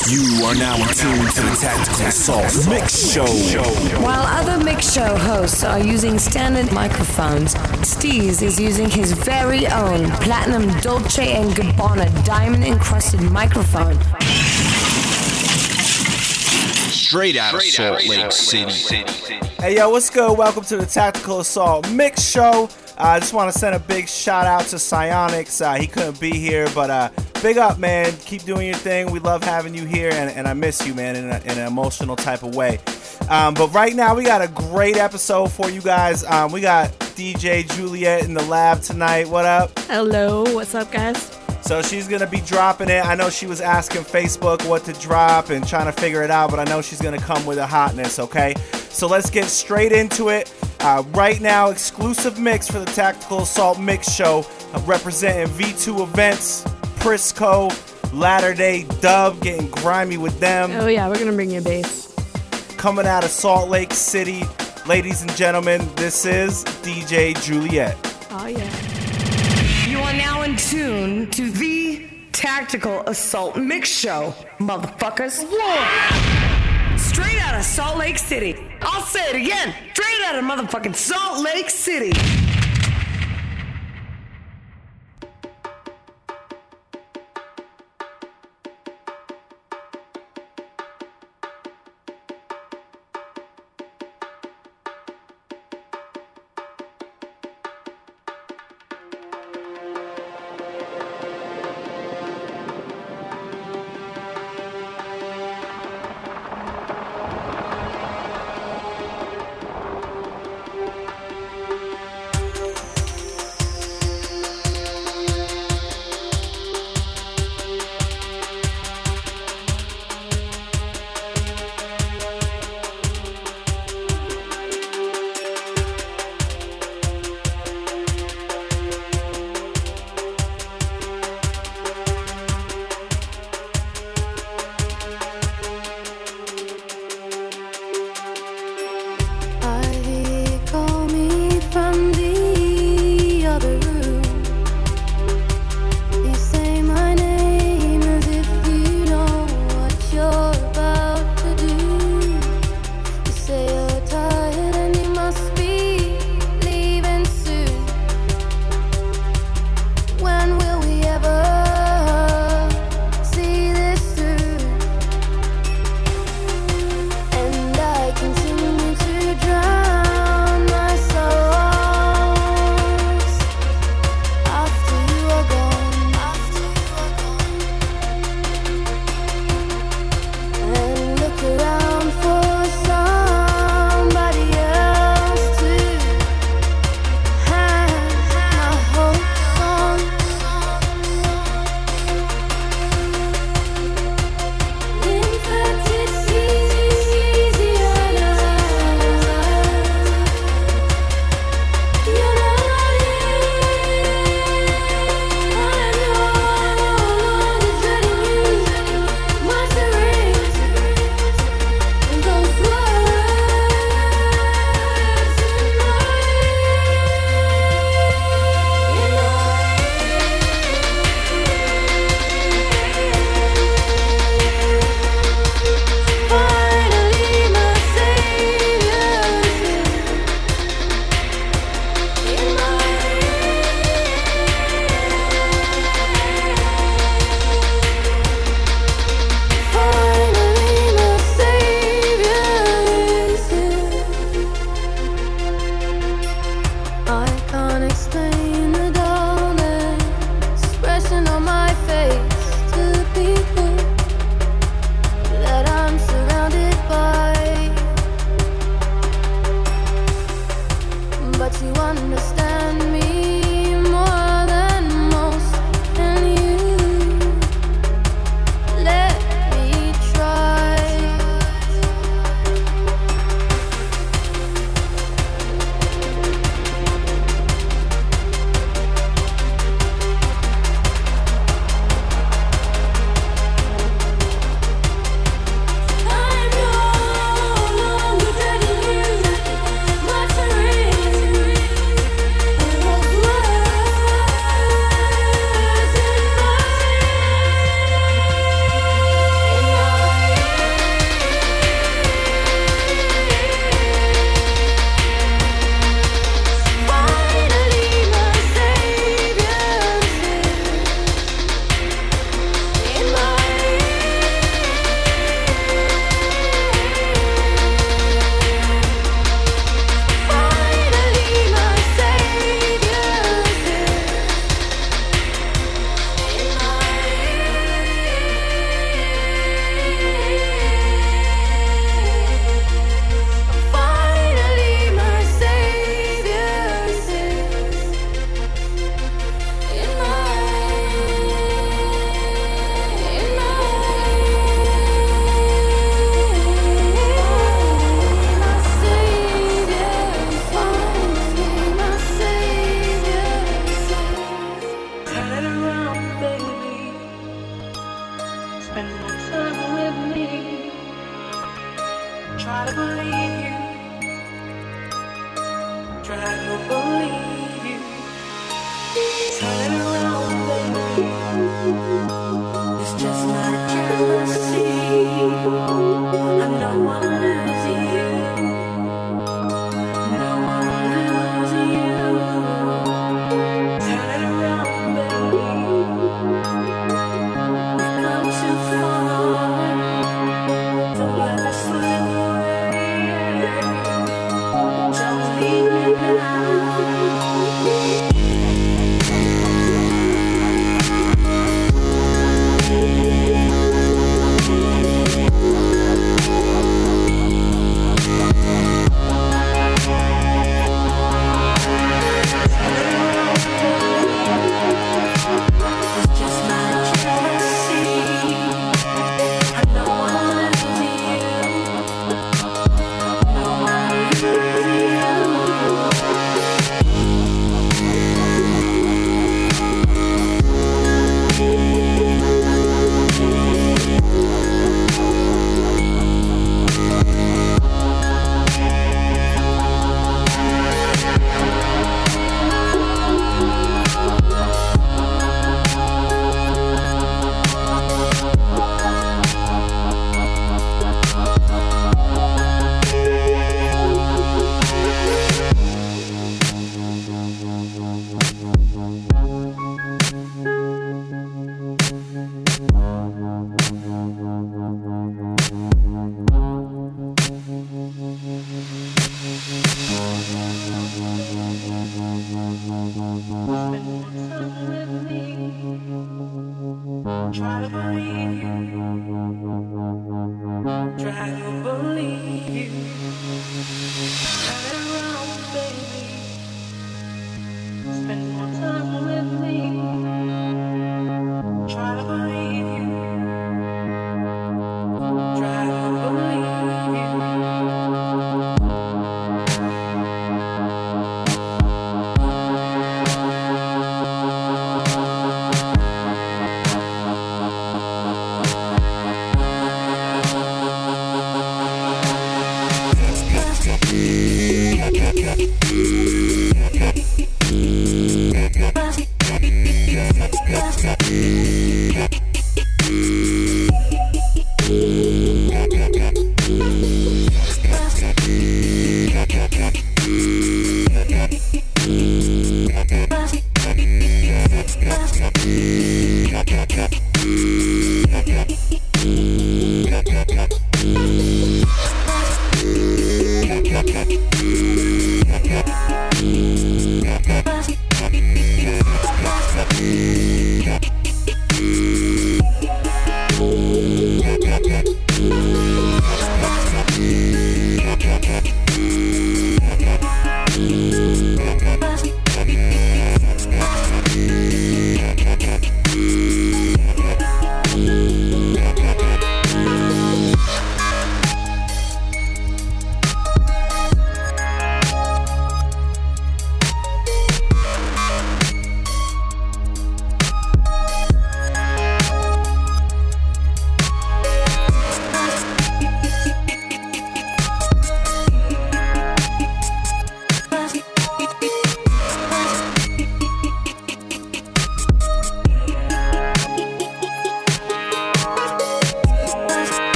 You are now tuned to the Tactical Assault Mix Show. While other Mix Show hosts are using standard microphones, Steez is using his very own Platinum Dolce & Gabbana diamond-encrusted microphone. Straight out of Salt Lake City. Hey, yo, what's good? Welcome to the Tactical Assault Mix Show. I just want to send a big shout out to Psyonix. He couldn't be here, but big up, man. Keep doing your thing. We love having you here, and I miss you, man, in an emotional type of way. But right now, we got a great episode for you guys. We got DJ Juliet in the lab tonight. What up? Hello, what's up, guys? So she's going to be dropping it. I know she was asking Facebook what to drop and trying to figure it out, but I know she's going to come with a hotness, okay? So let's get straight into it. Right now, exclusive mix for the Tactical Assault Mix Show, representing V2 Events, Prisco, Latter Day Dub, getting grimy with them. Oh yeah, we're gonna bring you bass. Coming out of Salt Lake City, ladies and gentlemen, this is DJ Juliet. Oh yeah. You are now in tune to the Tactical Assault Mix Show, motherfuckers. Straight out of Salt Lake City. I'll say it again. Straight out of motherfucking Salt Lake City. Spend more time with me. Try to believe you. Try to believe you. Turn it around, baby. It's just my jealousy. I know I'm losing you. Know I'm losing you. Turn it around, baby. We've come too far. Don't let us slip away. Don't leave me now. Try to believe you. Try to believe you. Turn it around, baby. Spend more time with me. Try to believe you. Try to believe you.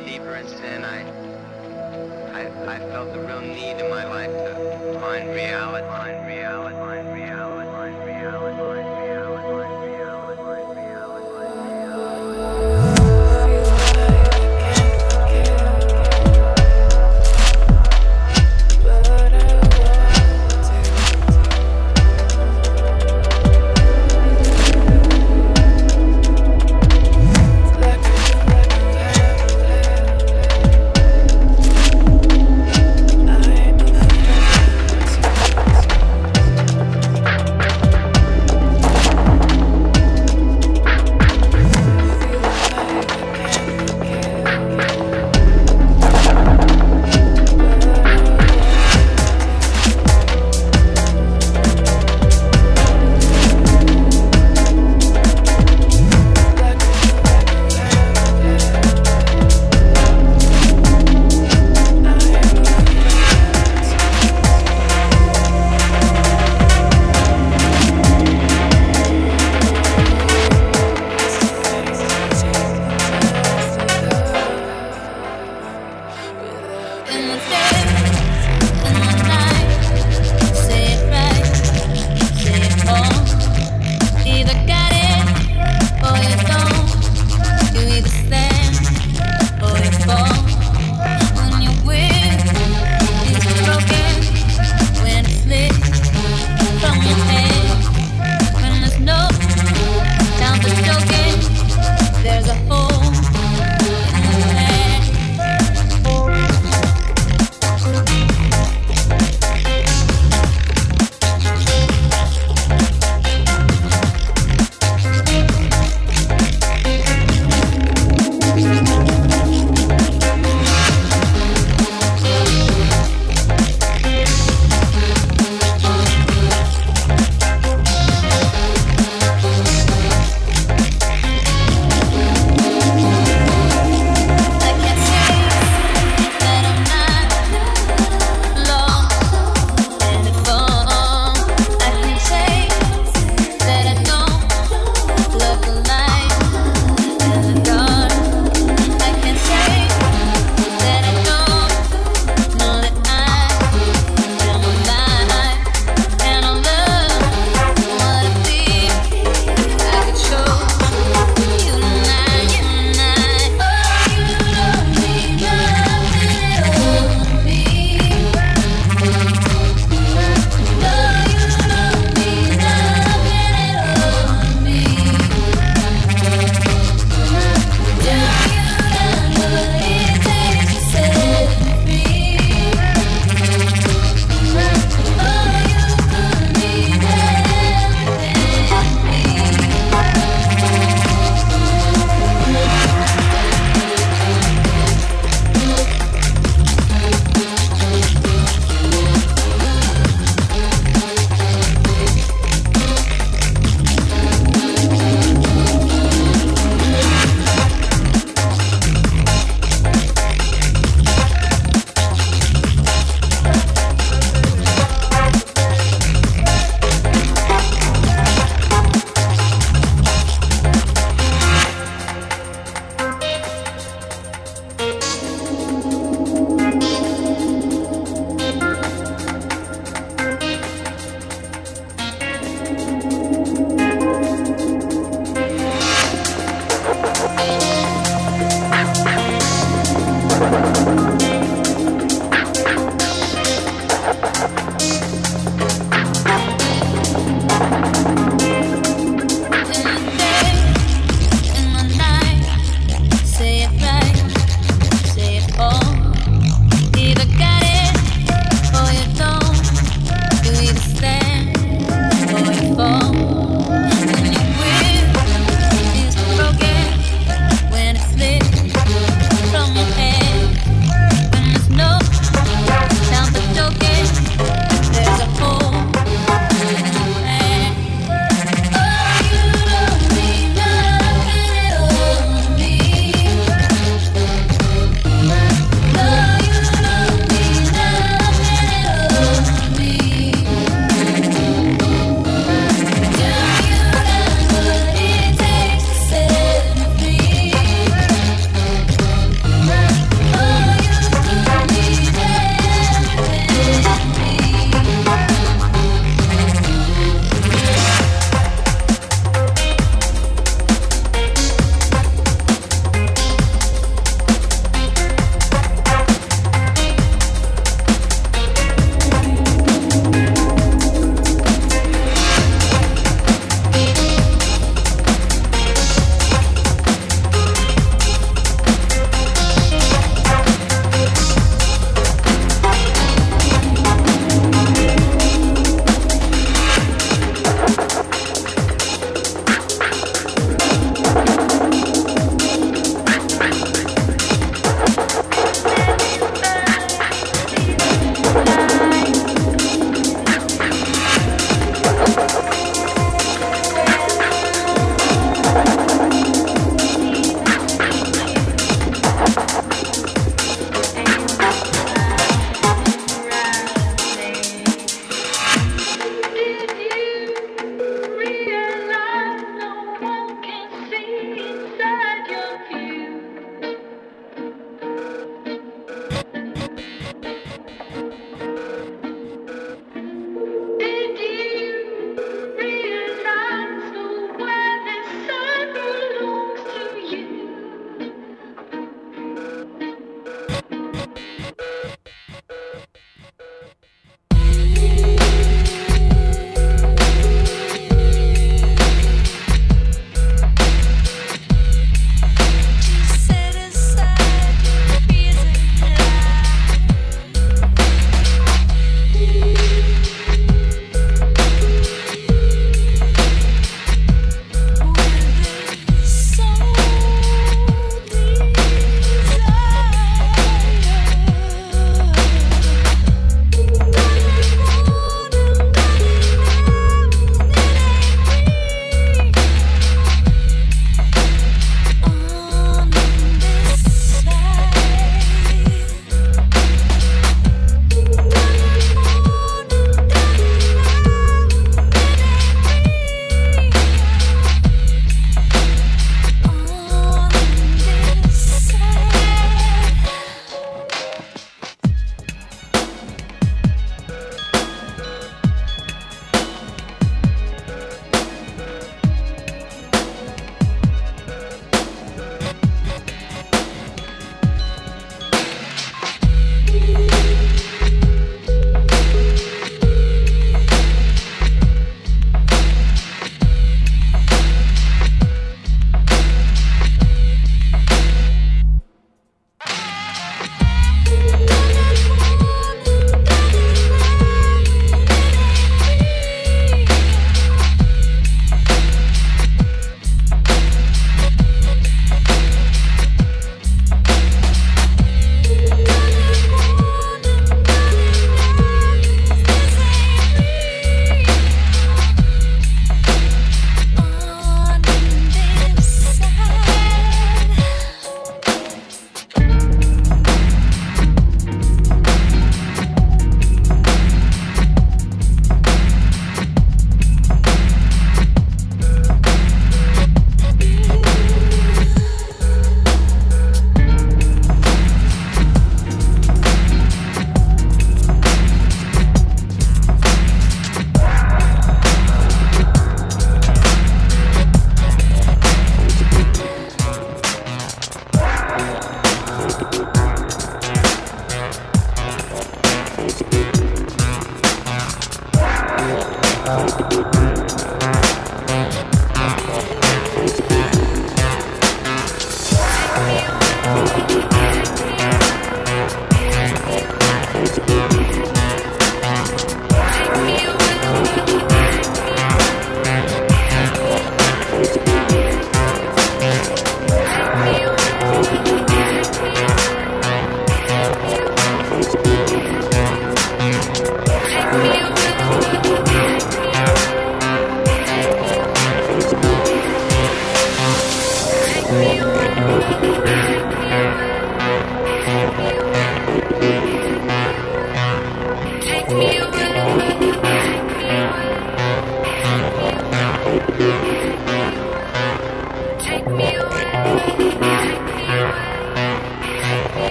deeper in sin, I felt the real need in my life to find reality, find reality, find reality, find reality, find reality, find reality, find reality, find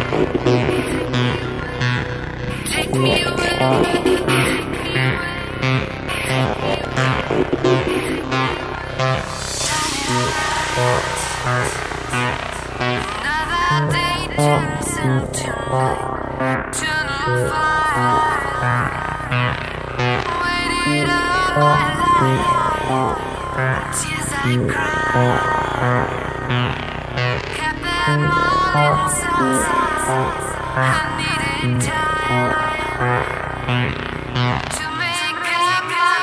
Take me another day turns into night. Turn on fire. Waited all my life. Tears I cry. Kept them all inside. I needed time to make up my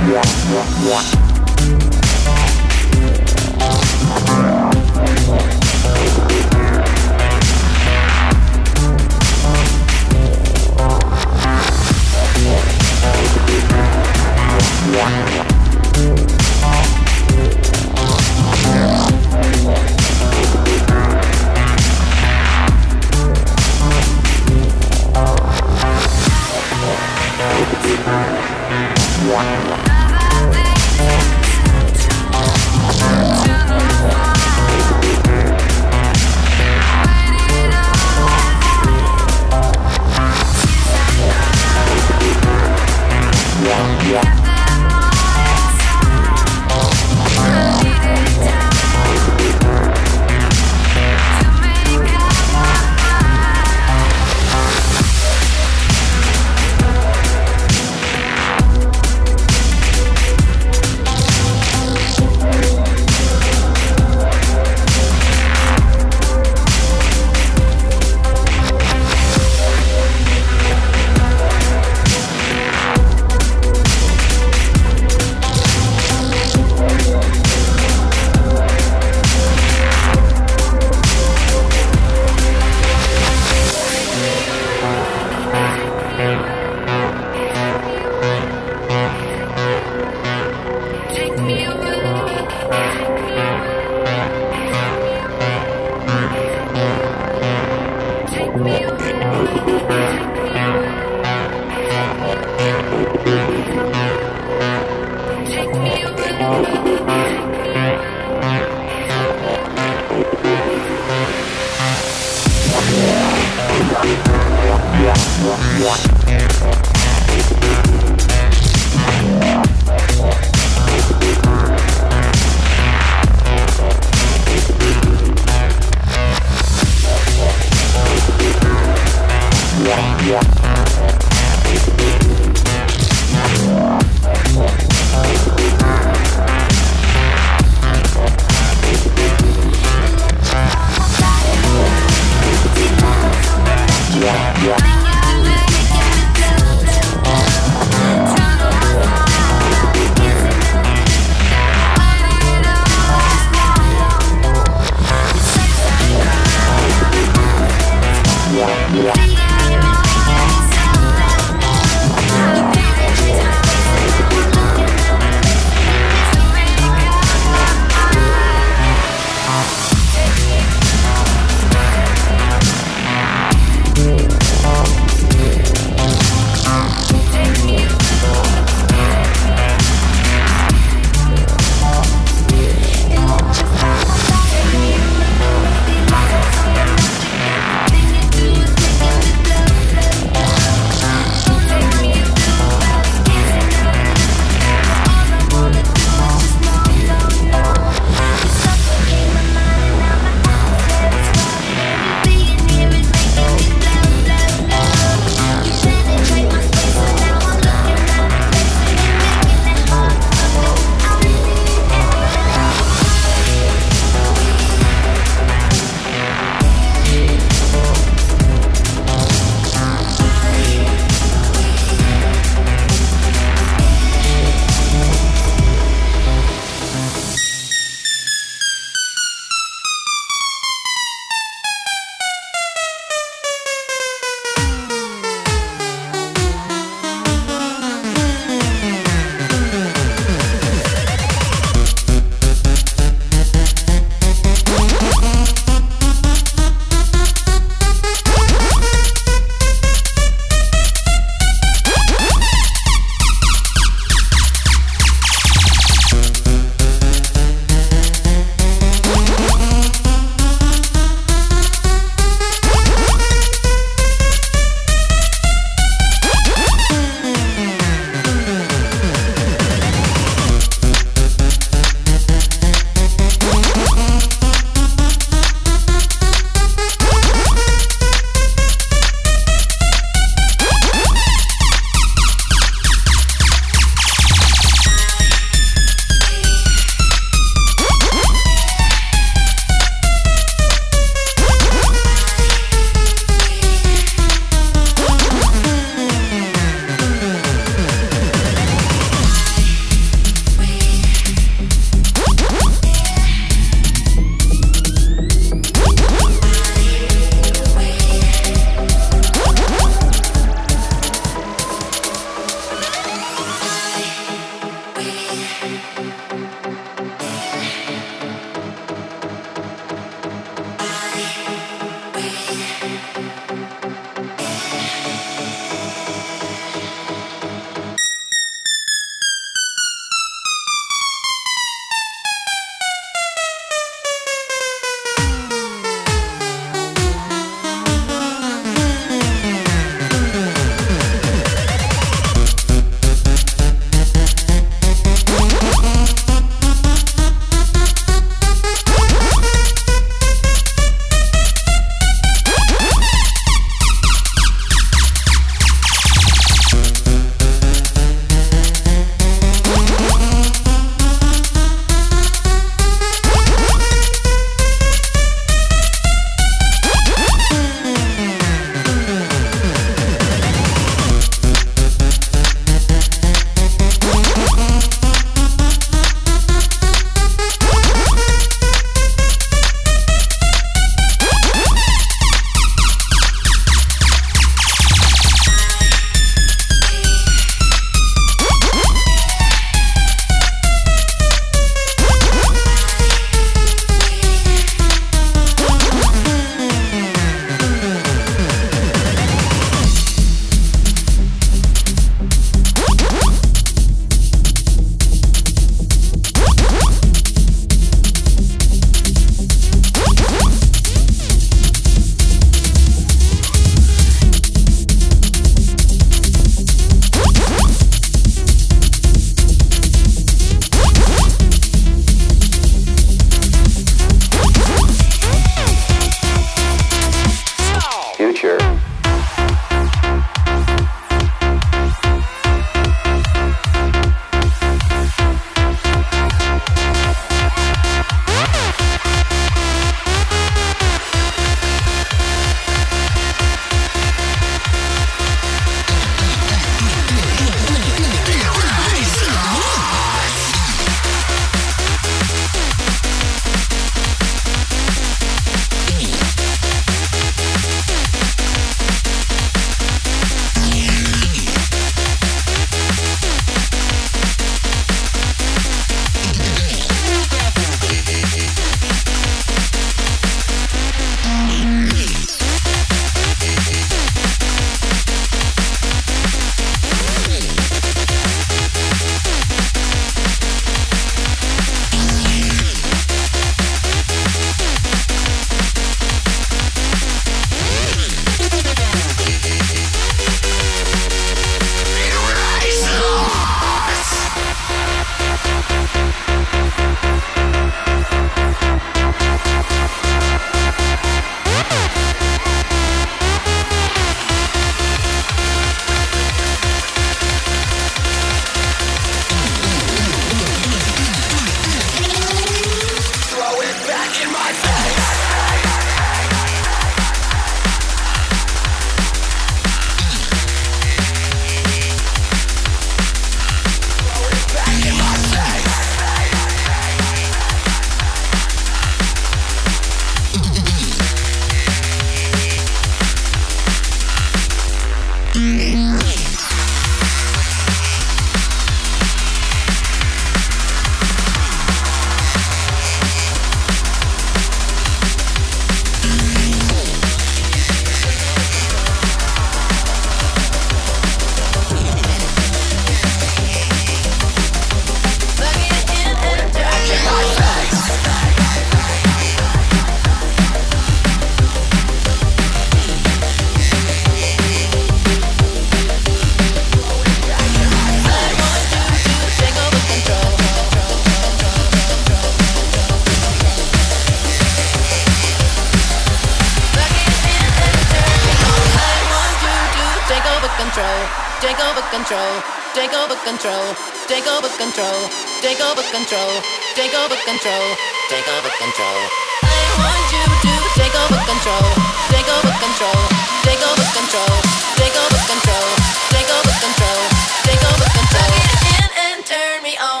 control, take over control, take over control, take over control, take over control, take over control, take over control. I want you to take over control, take over control, take over control, take over control, take over control, take over control. Get in and turn me on.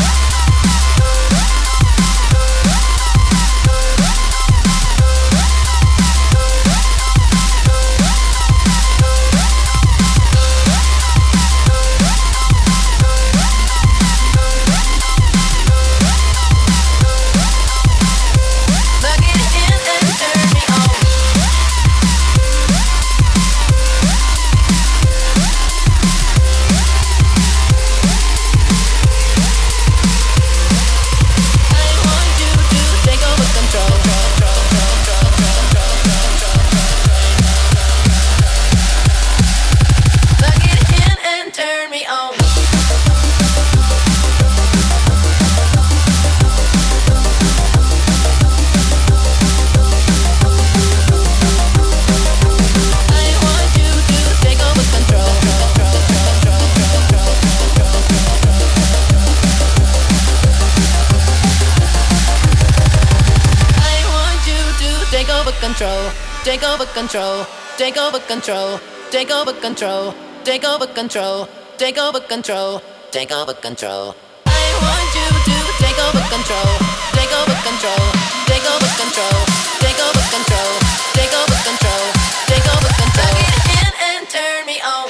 Take over control, take over control, take over control, take over control, take over control, take over control. I want you to take over control, take over control, take over control, take over control, take over control, take over control. Get in and turn me on.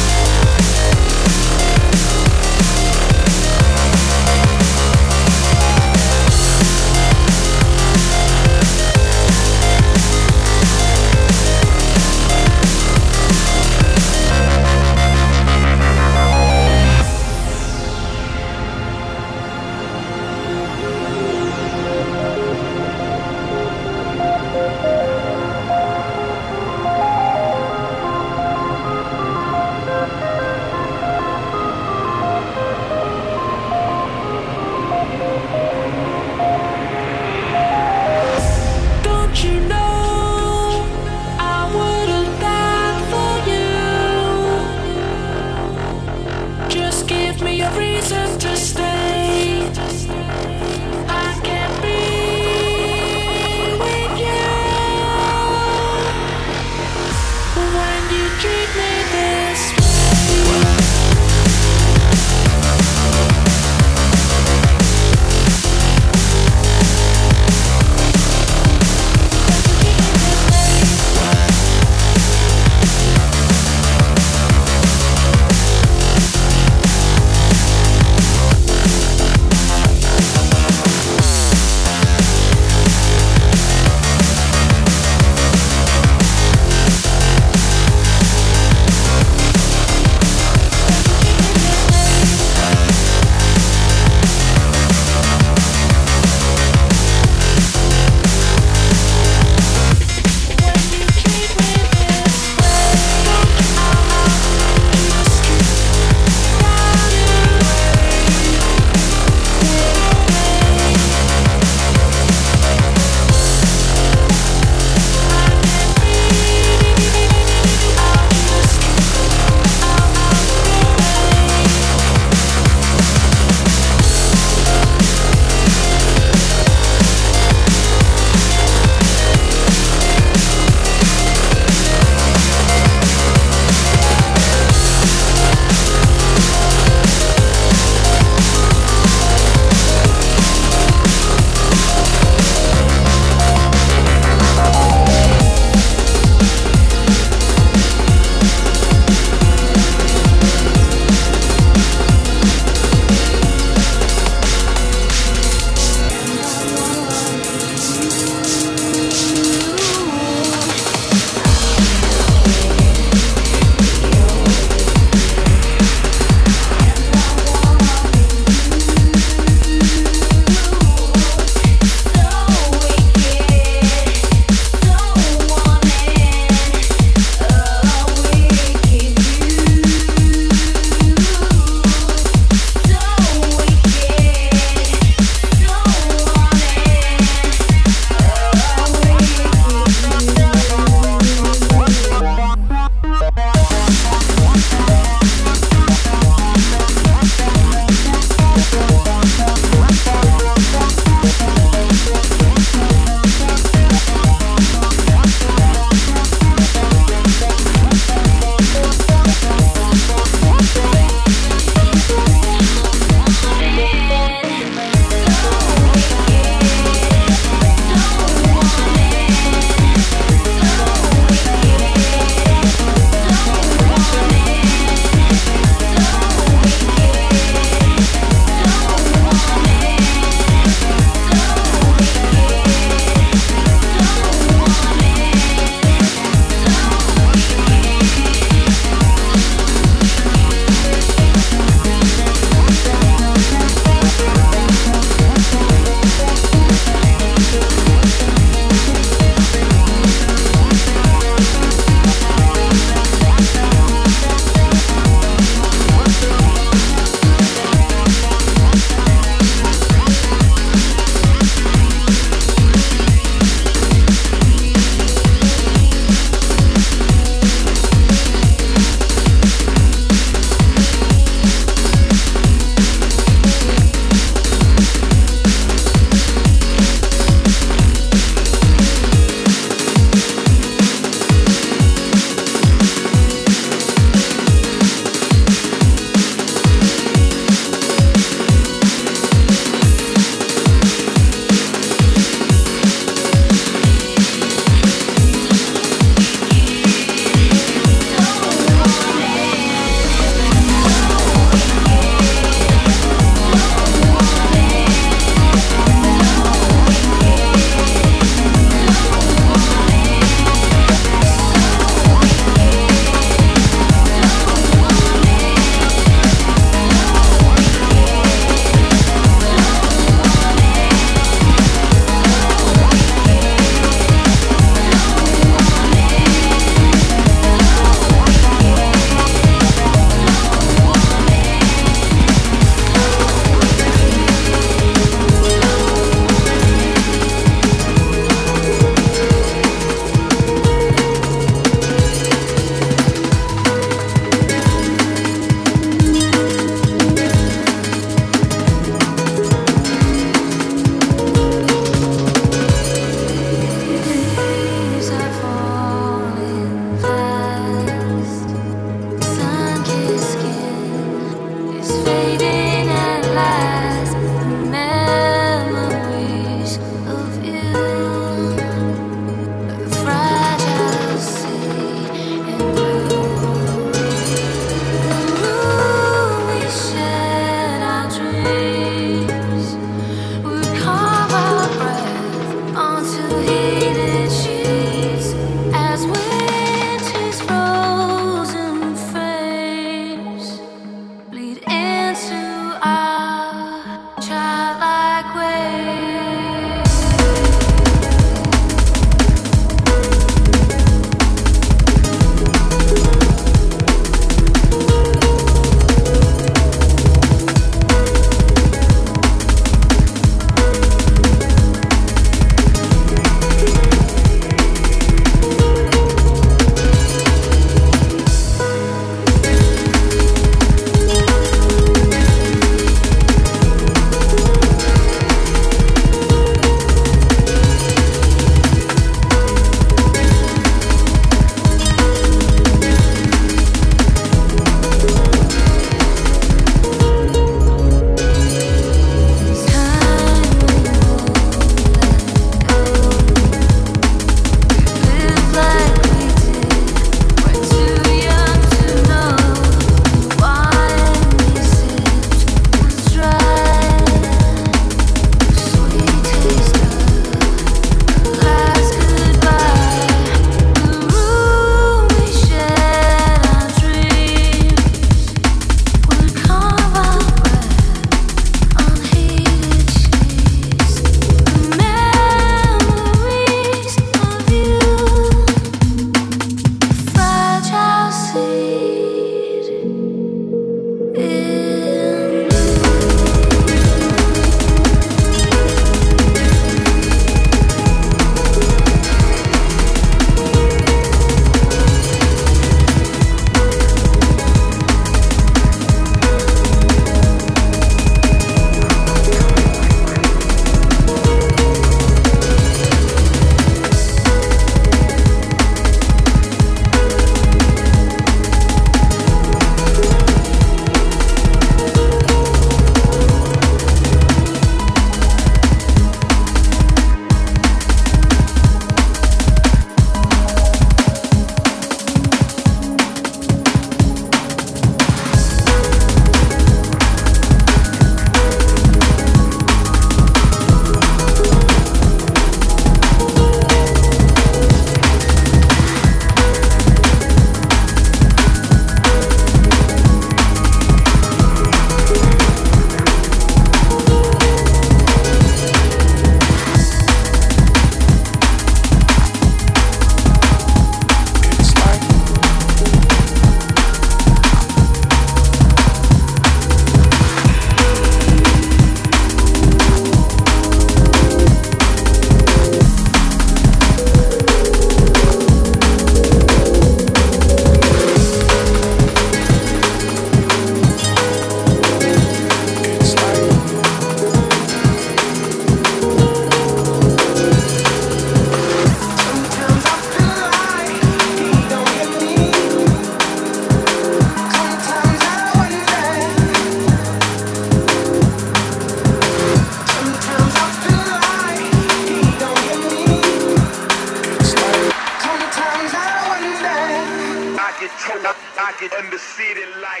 get undefeated like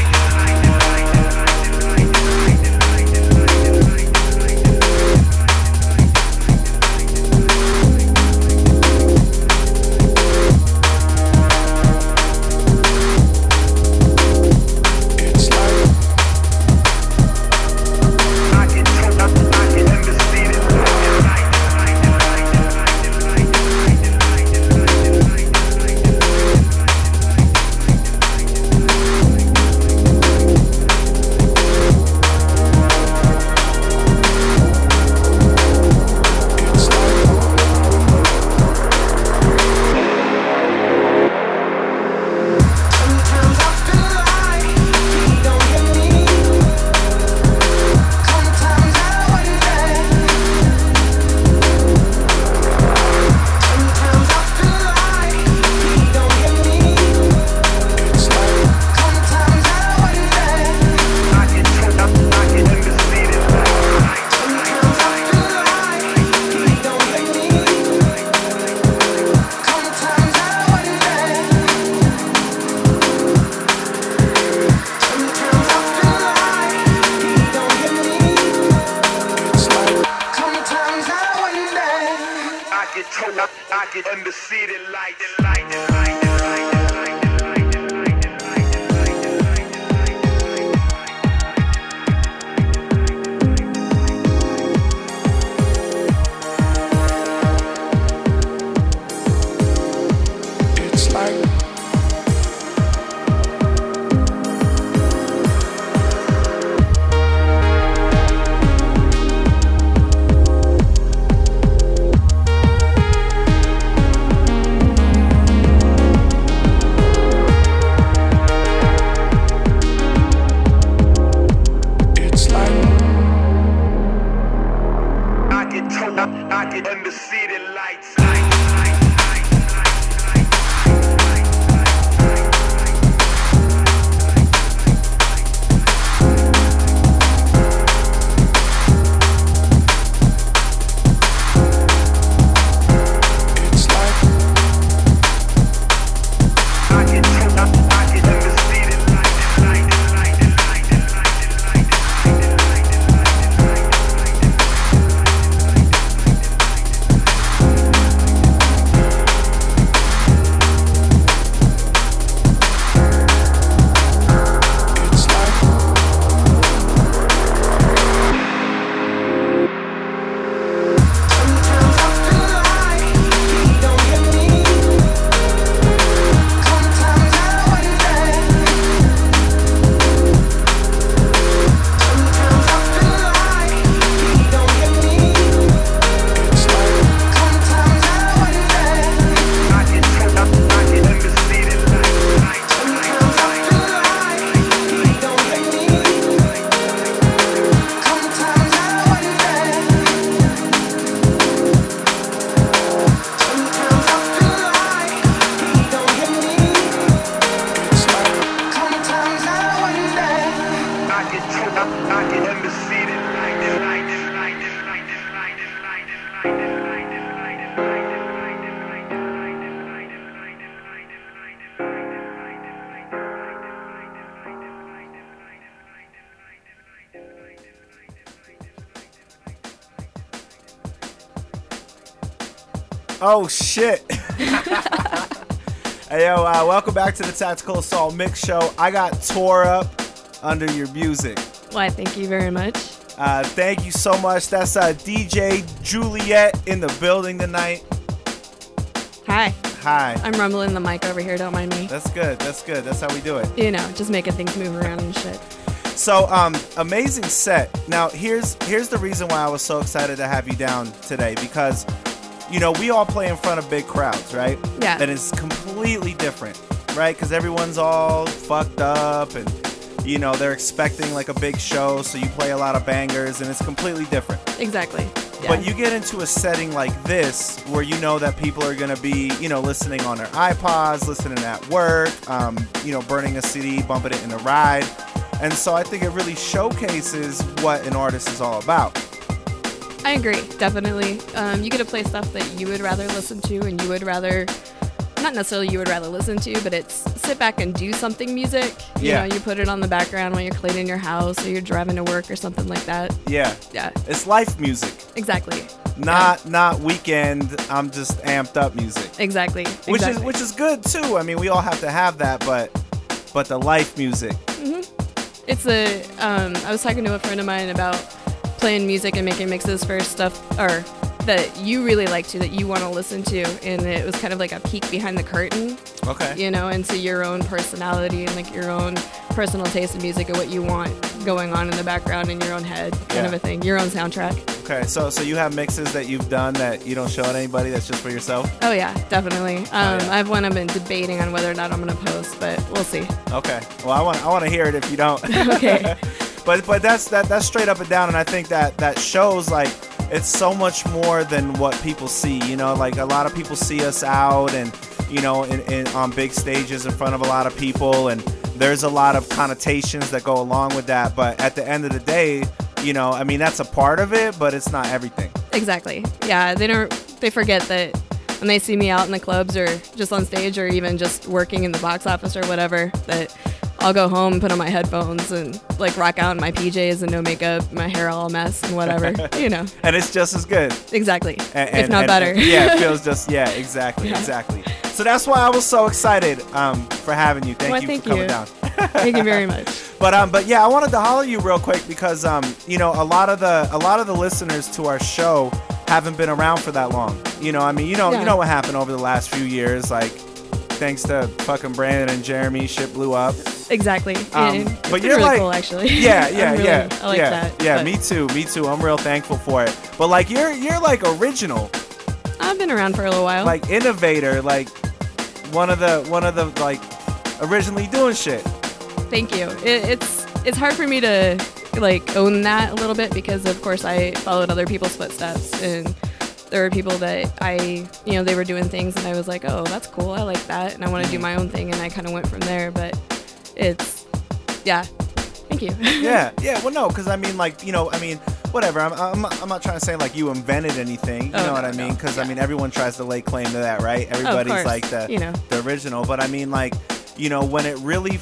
I get undefeated like I get undefeated lights. Oh shit. Hey yo, welcome back to the Tactical Assault Mix Show. I got tore up under your music. Why, thank you very much. Thank you so much. That's DJ Juliet in the building tonight. Hi. Hi. I'm rumbling the mic over here, don't mind me. That's good. That's good. That's how we do it. You know, just making things move around and shit. So, amazing set. Now, here's the reason why I was so excited to have you down today, because you know, we all play in front of big crowds, right? Yeah. And it's completely different, right? Because everyone's all fucked up and, you know, they're expecting like a big show, so you play a lot of bangers and it's completely different. Exactly. Yeah. But you get into a setting like this where you know that people are going to be, you know, listening on their iPods, listening at work, you know, burning a CD, bumping it in a ride. And so I think it really showcases what an artist is all about. I agree, definitely. You get to play stuff that you would rather listen to and you would rather not necessarily you would rather listen to, but it's sit back and do something music. You know, you put it on the background when you're cleaning your house or you're driving to work or something like that. Yeah. Yeah. It's life music. Exactly. Not weekend, I'm just amped up music. Exactly. Which is good too. I mean, we all have to have that, but the life music. It's I was talking to a friend of mine about playing music and making mixes for stuff or that you really like that you want to listen to, and it was kind of like a peek behind the curtain. Okay. You know, into your own personality and like your own personal taste in music and what you want going on in the background in your own head, kind of a thing. Your own soundtrack. Okay, so you have mixes that you've done that you don't show to anybody, that's just for yourself? Oh yeah, definitely. I have one I've been debating on whether or not I'm gonna post, but we'll see. Okay. Well, I want to hear it if you don't. Okay. But that's straight up and down, and I think that shows like it's so much more than what people see. You know, like a lot of people see us out and you know in on big stages in front of a lot of people, and there's a lot of connotations that go along with that. But at the end of the day, you know, I mean that's a part of it, but it's not everything. Exactly. Yeah, they forget that when they see me out in the clubs or just on stage or even just working in the box office or whatever, that I'll go home, put on my headphones, and like rock out in my PJs and no makeup, my hair all a mess and whatever, you know. And it's just as good. Exactly. If not better. Yeah, it feels just, exactly. So that's why I was so excited for having you. Thank you for coming down. Thank you very much. But yeah, I wanted to holler you real quick because you know, a lot of the listeners to our show haven't been around for that long. You know, I mean, you know what happened over the last few years, like thanks to fucking Brandon and Jeremy, shit blew up. Exactly. But you're really like, cool, actually. Yeah. I like that. Yeah, but me too. I'm real thankful for it. But like, you're like original. I've been around for a little while. Like innovator, like one of the like originally doing shit. Thank you. It's hard for me to like own that a little bit because of course I followed other people's footsteps and there were people that they were doing things and I was like, oh, that's cool. I like that. And I want to do my own thing. And I kind of went from there. But thank you. Yeah. Well, no, because I mean, like, whatever. I'm not trying to say like you invented anything. You know what I mean? Because I mean, everyone tries to lay claim to that, right? Everybody's like the original. But I mean, like, when it really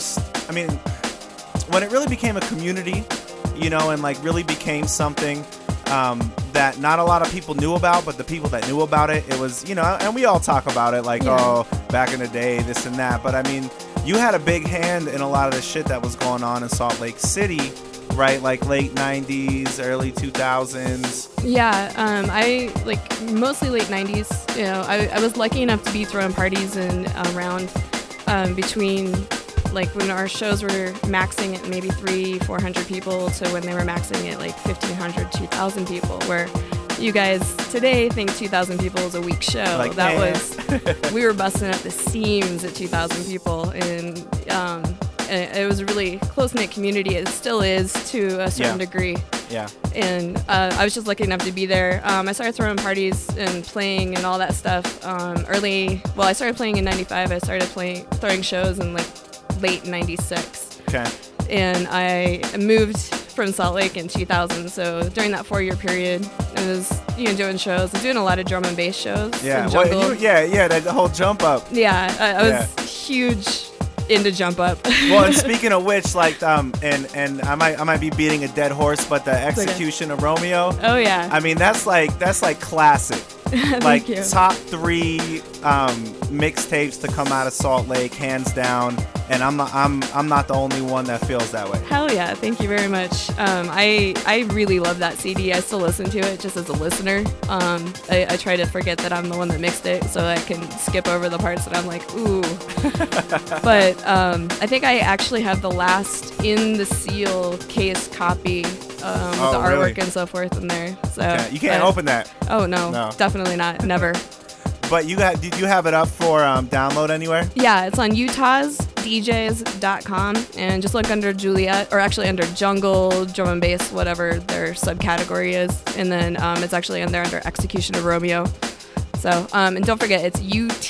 became a community, and like really became something that not a lot of people knew about, but the people that knew about it, it was, and we all talk about it like, oh, back in the day, this and that. But I mean, you had a big hand in a lot of the shit that was going on in Salt Lake City, right? Like late 90s, early 2000s. Yeah, I like mostly late 90s. I was lucky enough to be throwing parties and around between like when our shows were maxing at maybe 300-400 people to when they were maxing at like 1,500, 2,000 people, where you guys today think 2,000 people is a weak show. Like, that was, we were busting up the seams at 2,000 people, and it was a really close-knit community. It still is to a certain degree. Yeah. And I was just lucky enough to be there. I started throwing parties and playing and all that stuff I started playing in 95. I started throwing shows in like late 96. Okay. And I moved from Salt Lake in 2000. So during that 4-year period, I was doing shows. I was doing a lot of drum and bass shows. Yeah. And that whole jump up. Yeah, I was huge into jump up. Well, and speaking of which, like, and I might be beating a dead horse, but the Execution of Romeo. Oh yeah. I mean, that's like classic. Like you. top 3 mixtapes to come out of Salt Lake, hands down. And I'm not the only one that feels that way. Hell yeah, thank you very much. I really love that CD. I still listen to it just as a listener. I try to forget that I'm the one that mixed it so I can skip over the parts that I'm like, ooh. But I think I actually have the last in the seal case copy with the artwork really? and so forth in there. So you can't open that. Oh no, definitely not, never. But did you have it up for download anywhere? Yeah, it's on utahsdjs.com and just look under Juliet, or actually under Jungle, Drum and Bass, whatever their subcategory is, and then it's actually in there under Execution of Romeo. So and don't forget it's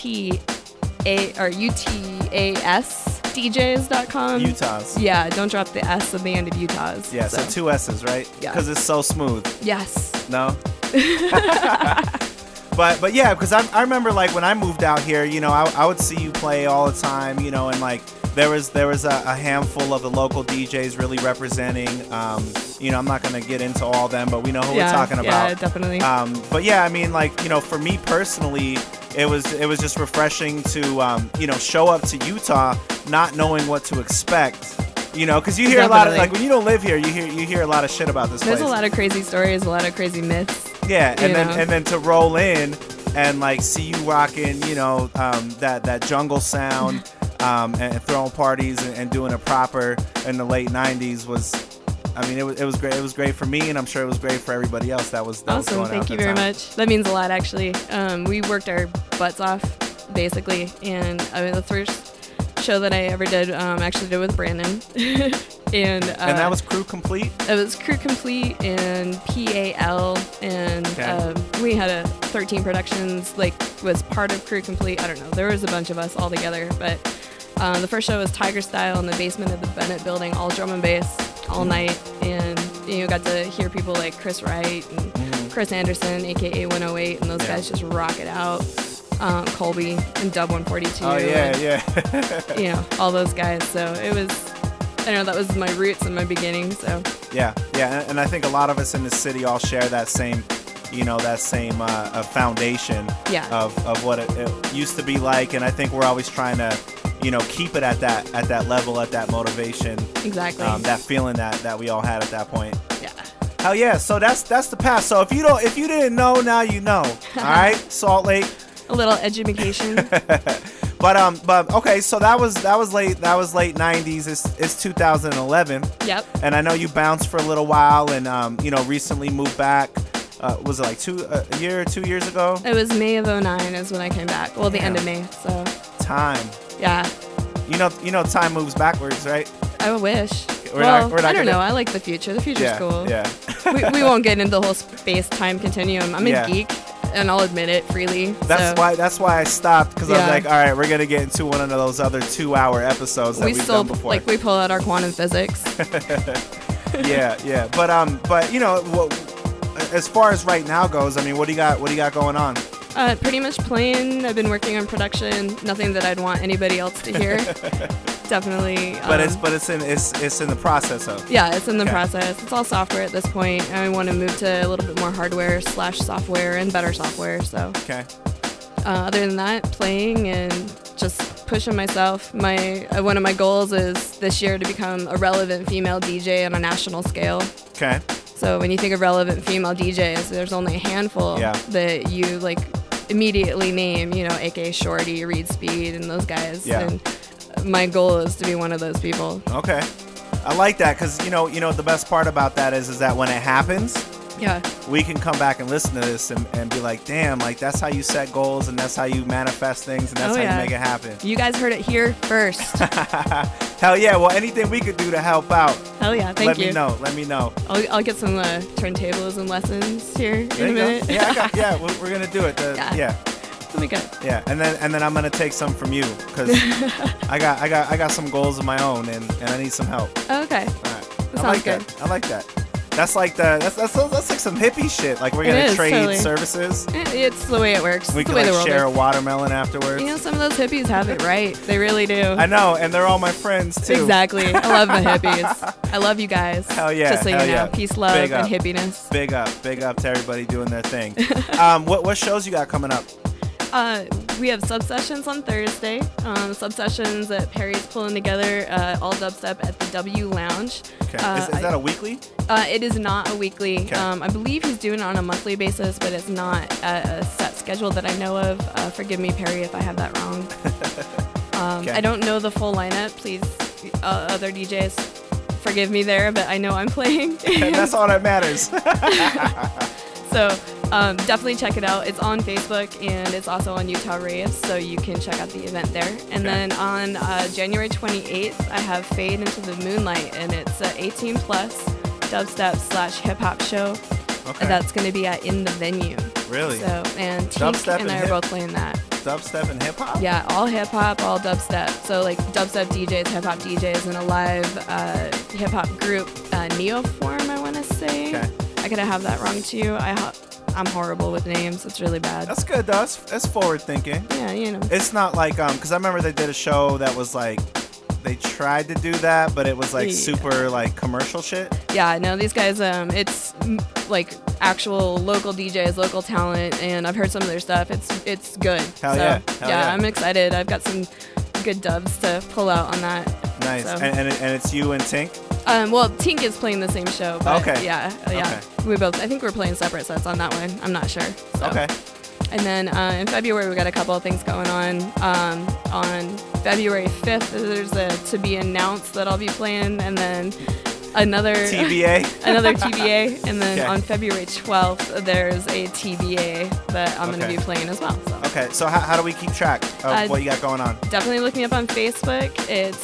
UTASDJs.com. Utahs. Yeah, don't drop the S at the end of Utahs. Yeah, so 2 S's, right? Yeah. Because it's so smooth. Yes. No? But yeah, because I remember like when I moved out here, you know, I would see you play all the time, you know, and like there was a handful of the local DJs really representing. You know, I'm not gonna get into all them, but we know who we're talking about. Yeah, definitely. But yeah, I mean, like, you know, for me personally, it was just refreshing to you know, show up to Utah not knowing what to expect. You know, because you hear a lot of, like, when you don't live here, you hear a lot of shit about this place. There's a lot of crazy stories, a lot of crazy myths. Yeah, and then to roll in and like see you rocking, you know, that jungle sound, and throwing parties and doing it proper in the late '90s was, I mean, it was great. It was great for me, and I'm sure it was great for everybody else that was Awesome. going Thank out you that very time. much. That means a lot, actually. We worked our butts off, basically, and I mean, the first show that I ever did, actually did with Brandon. And that was Crew Complete? It was Crew Complete and PAL, and we had 13 Productions, like, was part of Crew Complete. I don't know, there was a bunch of us all together, but the first show was Tiger Style in the basement of the Bennett building, all drum and bass, all night, and you know, got to hear people like Chris Wright and Chris Anderson, aka 108, and those guys just rock it out. Colby and Dub 142. Oh yeah, and, yeah. you know, all those guys. So it was, I don't know, that was my roots and my beginning. So yeah, and I think a lot of us in the city all share that same, you know, that same foundation of what it used to be like, and I think we're always trying to, you know, keep it at that level, at that motivation. Exactly. That feeling that we all had at that point. Yeah. Hell yeah. So that's the past. So if you didn't know, now you know. All right, Salt Lake. A little education. but okay, so that was late 90s. It's 2011. Yep. And I know you bounced for a little while, and you know, recently moved back. Was it like a year or 2 years ago? It was May of 2009 is when I came back. Well, the end of May. So time. Yeah. You know, time moves backwards, right? I wish. We're not I don't gonna- know. I like the future. The future's cool. Yeah. we won't get into the whole space-time continuum. I'm a geek, and I'll admit it freely. That's why I stopped, because I was Yeah. like, all right, we're gonna get into one of those other 2-hour episodes that we we've still done before. like we pull out our quantum physics. yeah. But you know, as far as right now goes, I mean, what do you got going on? Pretty much playing. I've been working on production. Nothing that I'd want anybody else to hear. Definitely. But it's in the process of. Yeah, it's in the process. It's all software at this point. I want to move to a little bit more hardware / software and better software. So. Okay. Other than that, playing and just pushing myself. One of my goals is this year to become a relevant female DJ on a national scale. Okay. So when you think of relevant female DJs, there's only a handful that you like immediately name, you know, aka Shorty, Reed Speed, and those guys. Yeah. And my goal is to be one of those people. Okay. I like that, because you know the best part about that is that when it happens, we can come back and listen to this and be like, damn, like that's how you set goals, and that's how you manifest things, and that's how you make it happen. You guys heard it here first. Hell yeah. Well, anything we could do to help out. Hell yeah. Thank you. Let me know. I'll get some turntables and lessons here in a minute. Yeah, we're gonna do it. It'll be good. Yeah, and then I'm gonna take some from you, because I got some goals of my own, and I need some help. Okay. All right. That sounds good. I like that. That's like that's like some hippie shit. Like we're gonna trade services. It's the way it works. We it's can the way the like world share a works. watermelon afterwards. You know, some of those hippies have it right. They really do. I know, and they're all my friends too. Exactly. I love the hippies. I love you guys. Hell yeah. Just so you know, peace, love, Big and up. hippiness. Big up to everybody doing their thing. What shows you got coming up? We have sub sessions on Thursday. Sub sessions that Perry's pulling together, all dubstep at the W Lounge. Okay. Is that a weekly? It is not a weekly. Okay. I believe he's doing it on a monthly basis, but it's not a set schedule that I know of. Forgive me, Perry, if I have that wrong. I don't know the full lineup. Please, other DJs, forgive me there, but I know I'm playing. That's all that matters. So definitely check it out. It's on Facebook, and it's also on Utah Raves, so you can check out the event there. And then on January 28th, I have Fade Into the Moonlight, and it's an 18 plus dubstep / hip hop show. Okay. That's going to be at In the Venue. Really? So, and Dubstep Tink and I are both playing that. Dubstep and hip hop? Yeah, all hip hop, all dubstep. So like dubstep DJs, hip hop DJs, and a live hip hop group, Neoform, I want to say. Okay. I could have that wrong too. I'm horrible with names. It's really bad. That's good though. That's forward thinking. Yeah, you know. It's not like because I remember they did a show that was like they tried to do that, but it was like super like commercial shit. Yeah, no, these guys, it's like actual local DJs, local talent, and I've heard some of their stuff. It's good. Hell so, yeah. Hell yeah. I'm excited. I've got some good dubs to pull out on that. Nice. So. And it's you and Tink? Well, Tink is playing the same show. But Okay. Yeah. Okay. We both. I think we're playing separate sets on that one. I'm not sure. So. Okay. And then in February, we got a couple of things going on. On February 5th, there's a to be announced that I'll be playing, and then another TBA. another TBA, and then Okay. on February 12th, there's a TBA that I'm going to Okay. be playing as well. So. Okay, so how do we keep track of what you got going on? Definitely look me up on Facebook. It's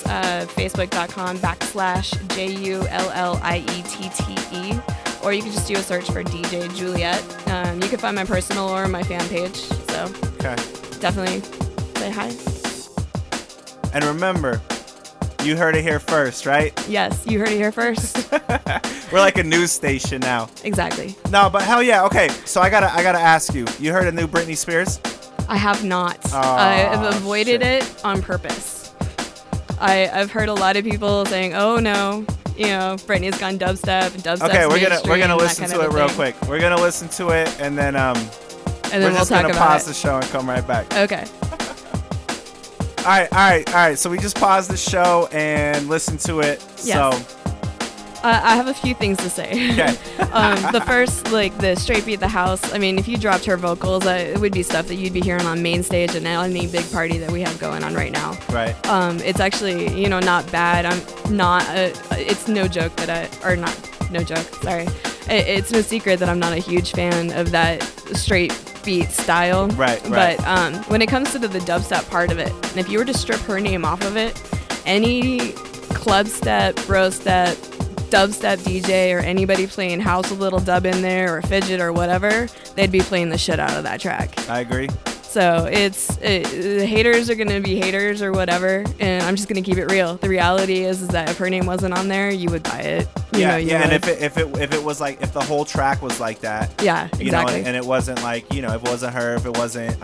facebook.com/JULLIETTE. Or you can just do a search for DJ Juliet. You can find my personal or my fan page. So Okay. definitely say hi. And remember, you heard it here first, right? Yes, you heard it here first. We're like a news station now. Exactly. No, but hell yeah. Okay, so I gotta ask you. You heard a new Britney Spears? I have not. Oh, I've avoided shit. it on purpose. I've heard a lot of people saying, "Oh no, Britney's gone dubstep and dubstep." Okay, we're gonna listen to it real quick. We're gonna listen to it and then and then we're we'll just talk gonna about pause it. the show and come right back. Okay. All right. So we just paused the show and listened to it. Yes. So I have a few things to say. Okay. The first, like the Straight Beat the House. I mean, if you dropped her vocals, it would be stuff that you'd be hearing on main stage and any big party that we have going on right now. right. It's actually, not bad. I'm not. It's no joke that no joke. Sorry. It's no secret that I'm not a huge fan of that straight beat style. Right. But when it comes to the dubstep part of it, and if you were to strip her name off of it, any club step, bro step, dubstep DJ, or anybody playing house with a little dub in there or fidget or whatever, they'd be playing the shit out of that track. I agree. So the haters are gonna be haters or whatever, and I'm just gonna keep it real. The reality is that if her name wasn't on there, you would buy it. You Yeah. would. And if it was like if the whole track was like that. Yeah, You know, exactly. and it wasn't like if it wasn't her, if it wasn't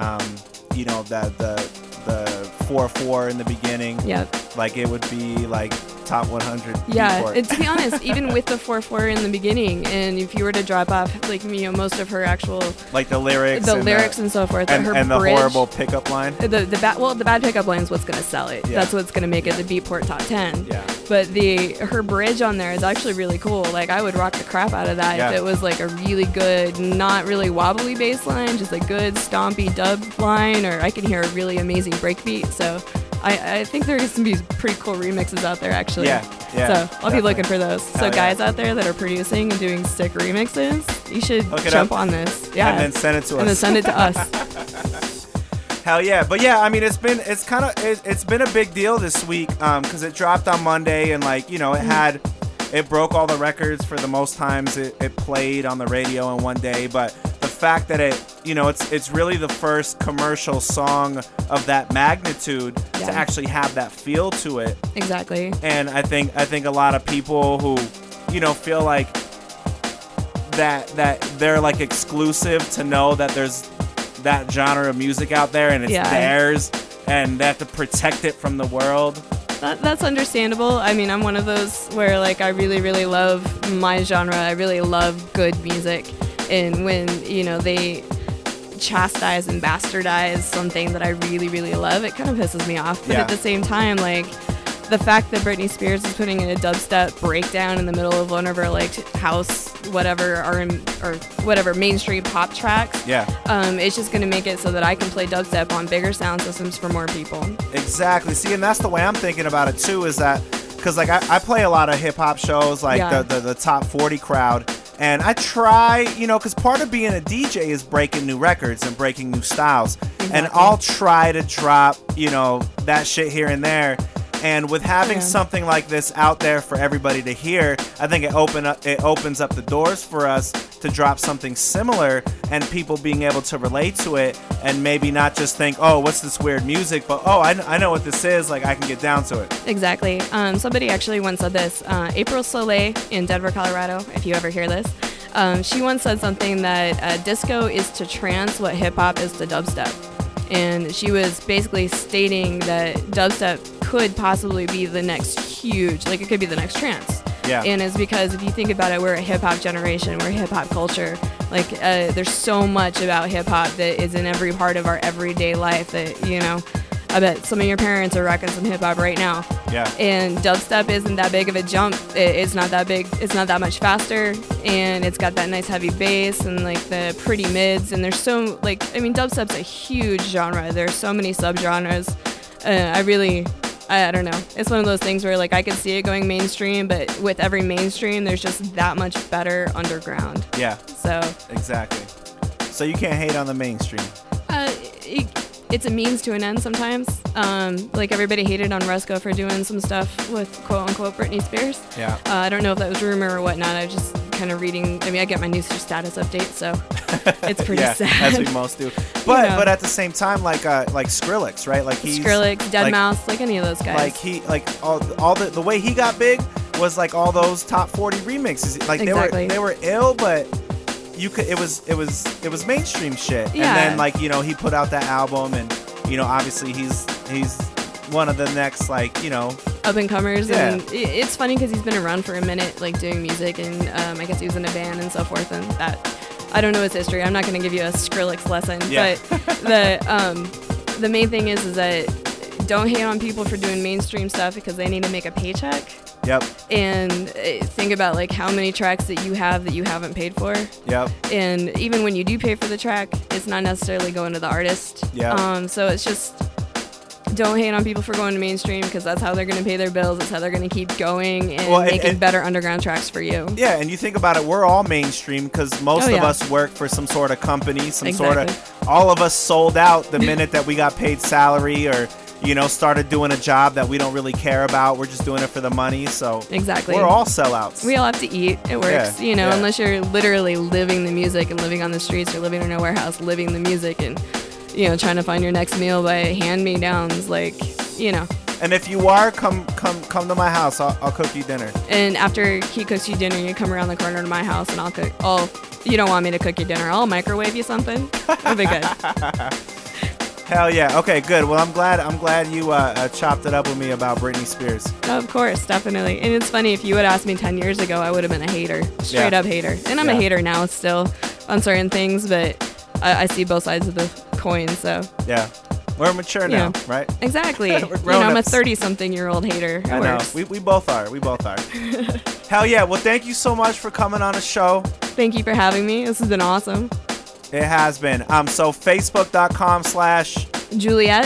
the 4/4 in the beginning. Yeah. Like it would be like top 100. Yeah, Beatport. and to be honest, even with the 4/4 in the beginning, and if you were to drop off most of her actual like the lyrics, and so forth, and, her and the bridge, horrible pickup line. the bad pickup line is what's gonna sell it. Yeah. That's what's gonna make it the Beatport top 10. Yeah. But her bridge on there is actually really cool. Like I would rock the crap out of that Yeah. if it was like a really good, not really wobbly bass line, just a good stompy dub line, or I can hear a really amazing breakbeat. So I think there's some pretty cool remixes out there actually. Yeah. So I'll definitely. be looking for those. So Hell yeah. guys out there that are producing and doing sick remixes, you should Hook it jump up. on this. Yeah. And then send it to us. And then send it to us. Hell yeah. But yeah, I mean, it's been a big deal this week because it dropped on Monday and it broke all the records for the most times it played on the radio in one day. But the fact that it's really the first commercial song of that magnitude Yeah. to actually have that feel to it. Exactly. And I think a lot of people who feel like that they're like exclusive to know that there's that genre of music out there and it's Yeah. theirs and they have to protect it from the world. That's understandable. I mean, I'm one of those where I really, really love my genre. I really love good music. And when, they chastise and bastardize something that I really, really love, it kind of pisses me off. But Yeah. at the same time, the fact that Britney Spears is putting in a dubstep breakdown in the middle of one of her house, whatever, or whatever mainstream pop tracks, Yeah. it's just going to make it so that I can play dubstep on bigger sound systems for more people. Exactly. See, and that's the way I'm thinking about it too, is that because I play a lot of hip hop shows, Yeah. the top 40 crowd, and I try, because part of being a DJ is breaking new records and breaking new styles, and Exactly. I'll try to drop, that shit here and there. And with having Yeah. something like this out there for everybody to hear, I think it opens up the doors for us to drop something similar and people being able to relate to it and maybe not just think, oh, what's this weird music, but oh, I know what this is. Like I can get down to it. Exactly. Somebody actually once said this. April Soleil in Denver, Colorado, if you ever hear this, She once said something that disco is to trance what hip hop is to dubstep. And she was basically stating that dubstep could possibly be the next huge, like it could be the next trance. Yeah. And it's because if you think about it, we're a hip hop generation, we're a hip hop culture. Like there's so much about hip hop that is in every part of our everyday life that, you know, I bet some of your parents are rocking some hip hop right now. Yeah. And dubstep isn't that big of a jump. It's not that big. It's not that much faster. And it's got that nice heavy bass and like the pretty mids. And there's so like, I mean, dubstep's a huge genre. There's so many subgenres. I don't know. It's one of those things where like I could see it going mainstream, but with every mainstream, there's just that much better underground. Yeah. So. Exactly. So you can't hate on the mainstream. It's a means to an end sometimes. Like everybody hated on Rusko for doing some stuff with quote unquote Britney Spears. Yeah. I don't know if that was rumor or whatnot. I was just kind of reading. I mean, I get my news status update, so it's pretty yeah, sad. as we most do. But You know. but at the same time, like Skrillex, right? Like he's Skrillex, like, Deadmau5, like any of those guys. Like all the way he got big was like all those top 40 remixes. Like Exactly. they were ill, but you could it was mainstream shit. Yeah. And then like, you know, he put out that album, and you know, obviously he's one of the next, like, you know, up and comers. Yeah. And it's funny because he's been around for a minute, like doing music, and I guess he was in a band and so forth. And that I don't know his history. I'm not going to give you a Skrillex lesson. Yeah. But the main thing is that don't hate on people for doing mainstream stuff because they need to make a paycheck. Yep. And think about like how many tracks that you have that you haven't paid for. Yep. And even when you do pay for the track, it's not necessarily going to the artist. Yeah. So it's just don't hate on people for going to mainstream because that's how they're going to pay their bills. That's how they're going to keep going and making better underground tracks for you. Yeah, and you think about it, we're all mainstream because most of yeah. us work for some sort of company, some Exactly. sort of. All of us sold out the minute that we got paid salary, or you know, started doing a job that we don't really care about. We're just doing it for the money. So Exactly. we're all sellouts. We all have to eat. It works, Yeah, you know, yeah. unless you're literally living the music and living on the streets or living in a warehouse, living the music and, you know, trying to find your next meal by hand-me-downs, like, you know. And if you are, come to my house. I'll cook you dinner. And after he cooks you dinner, you come around the corner to my house and I'll cook. Oh, you don't want me to cook your dinner. I'll microwave you something. It'll be good. Hell yeah. Okay, good. Well, I'm glad you chopped it up with me about Britney Spears. Of course, definitely. And it's funny, if you would ask me 10 years ago, I would have been a hater. Straight Yeah. up hater. And I'm a Yeah. hater now still on certain things, but I see both sides of the coin, so. Yeah. We're mature now, Yeah. right? Exactly. We're You know, I'm a grown-ups. 30-something-year-old hater. It I know. works. We both are. We both are. Hell yeah. Well, thank you so much for coming on the show. Thank you for having me. This has been awesome. It has been. So facebook.com/ Juliette,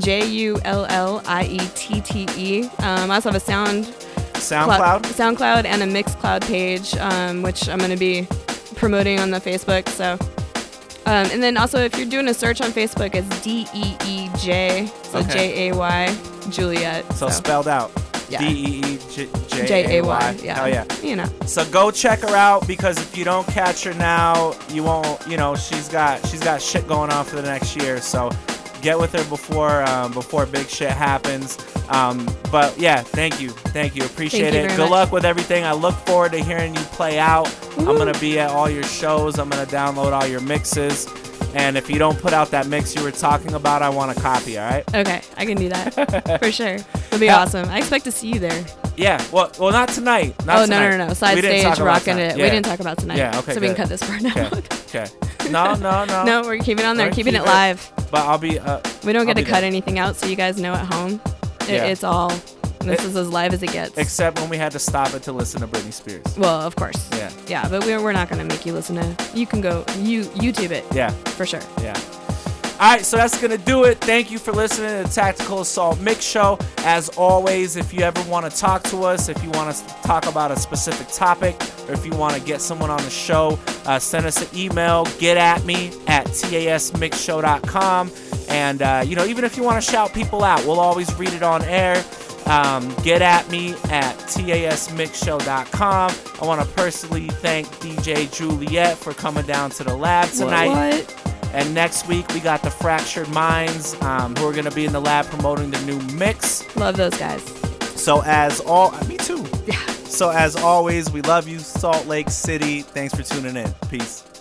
JULLIETTE. I also have a SoundCloud and a Mixcloud page, which I'm going to be promoting on the Facebook. So, and then also if you're doing a search on Facebook, it's DEEJ, so Okay. JAY, Juliette. So spelled out. Yeah. DEEJAY. JAY. Yeah. Hell yeah. You know. So go check her out, because if you don't catch her now, you won't. You know, she's got shit going on for the next year. So get with her before big shit happens. But yeah, thank you, appreciate Thank you it. very Good much. luck with everything. I look forward to hearing you play out. I'm gonna be at all your shows. I'm gonna download all your mixes. And if you don't put out that mix you were talking about, I want a copy. All right? Okay, I can do that for sure. It'll be awesome. I expect to see you there. Yeah. Well, not tonight. Not tonight. No. Side We didn't stage, talk about rocking tonight. it. Yeah. We didn't talk about tonight. Yeah. Okay. So we can good. cut this part out. Okay. No. No, we're keeping it on there. We're Keeping it keep it. live. But I'll be. We don't get I'll to be cut there. anything out, so you guys know at home. Yeah. It's all. This is as live as it gets. Except when we had to stop it to listen to Britney Spears. Well, of course. Yeah. Yeah, but we're not gonna make you listen to. You can go YouTube it. Yeah. For sure. Yeah. All right, so that's going to do it. Thank you for listening to the Tactical Assault Mix Show. As always, if you ever want to talk to us, if you want us to talk about a specific topic, or if you want to get someone on the show, send us an email, getatme@tasmixshow.com. And, even if you want to shout people out, we'll always read it on air. getatme@tasmixshow.com. I want to personally thank DJ Juliette for coming down to the lab tonight. What? And next week, we got the Fractured Minds, who are going to be in the lab promoting the new mix. Love those guys. So me too. Yeah. So as always, we love you, Salt Lake City. Thanks for tuning in. Peace.